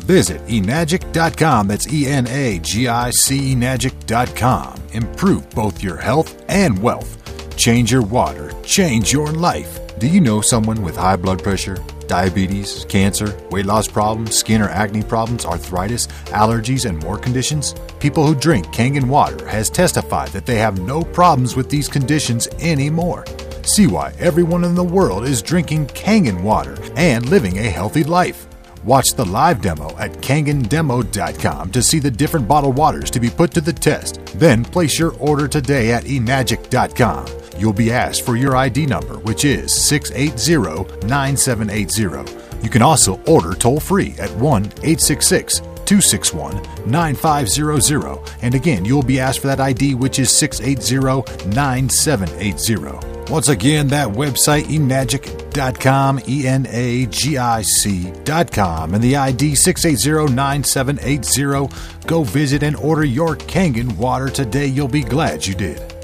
Visit enagic.com. That's ENAGIC, enagic.com. Improve both your health and wealth. Change your water. Change your life. Do you know someone with high blood pressure, diabetes, cancer, weight loss problems, skin or acne problems, arthritis, allergies, and more conditions? People who drink Kangen water has testified that they have no problems with these conditions anymore. See why everyone in the world is drinking Kangen water and living a healthy life. Watch the live demo at kangendemo.com to see the different bottled waters to be put to the test. Then place your order today at enagic.com. You'll be asked for your ID number, which is 680-9780. You can also order toll-free at 1-866-261-9500. And again, you'll be asked for that ID, which is 680-9780. Once again, that website, enagic.com, ENAGIC.com, and the ID 680-9780. Go visit and order your Kangen water today. You'll be glad you did.